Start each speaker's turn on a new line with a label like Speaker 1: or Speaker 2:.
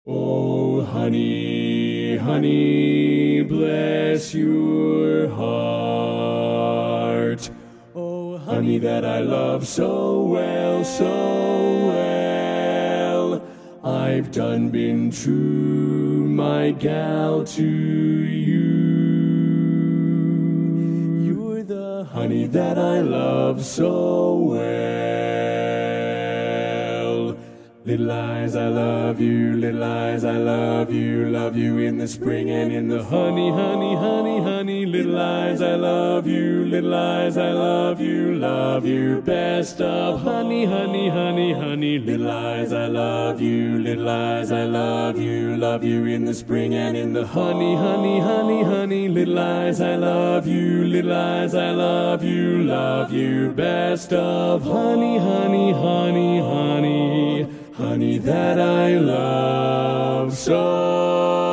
Speaker 1: Oh, honey, honey, bless your heart. Oh, honey, that I love so well, so well. I've done been true, my gal, to you. You're the honey that I love so well. Little eyes, I love you, little eyes, I love you in the spring and in the honey, honey, honey, honey. Little eyes, I love you, little eyes, I love you best of honey, honey, honey, honey. Little eyes, I love you, little eyes, I love you in the spring and in the honey, honey, honey, honey. Little eyes, I love you, little eyes, I love you best of honey, honey, honey, honey. Honey that I love so